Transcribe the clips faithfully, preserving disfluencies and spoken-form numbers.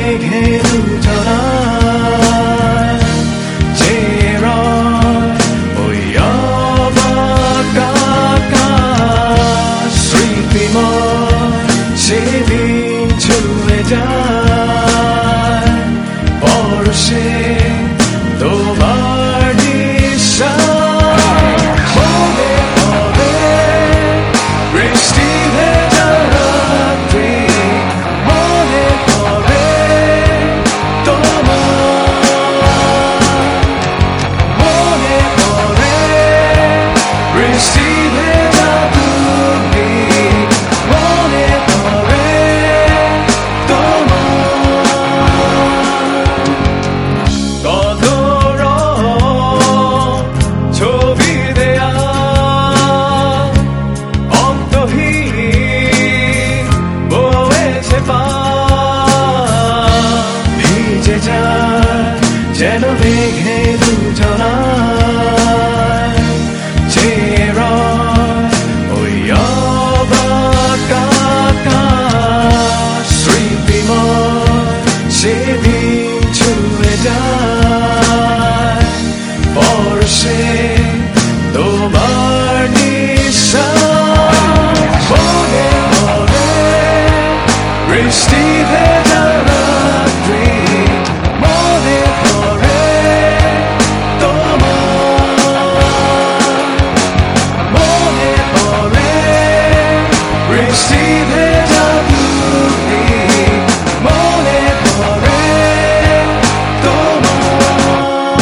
মেঘে দুজনা চেয়ে রয় ওই অবাক আকাশ। স্মৃতিময় সেদিন ছুঁয়ে যায় পরশে তোমার নিঃশ্বাস। মনে পড়ে বৃষ্টি ভেজা রাত্রি, মনে পড়ে তোমার, মনে পড়ে বৃষ্টি ভেজা তুমি, মনে পড়ে তোমার। কত রং ছবি দেয়া অন্তহীন বয়েছে পা, ভিজে যায় যেন মেঘে দুজনা চেয়ে রয় ওই অবাক আকাশ। স্মৃতিময় সেদিন ছুঁয়ে যায় পরশে তোমার নিঃশ্বাস। মনে পড়ে বৃষ্টি ভেজা রাত্রি, মনে পড়ে তোমার, মনে পড়ে বৃষ্টি ভেজা তুমি, মনে পড়ে তোমার।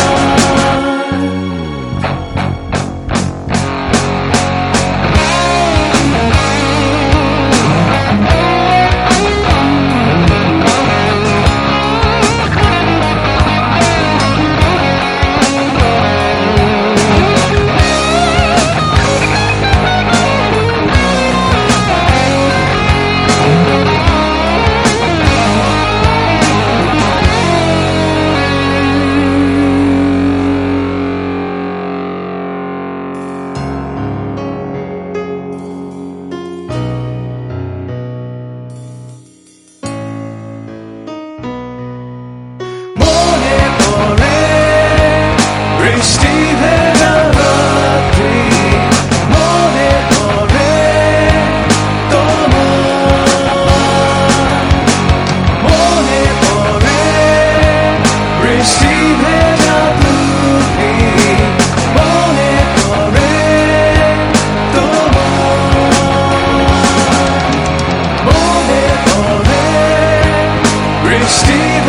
মনে পড়ে বৃষ্টি ভেজা রাত্রি, মনে পড়ে তোমার, মনে পড়ে বৃষ্টি ভেজা তুমি, মনে পড়ে তোমার, মনে পড়ে বৃষ্টি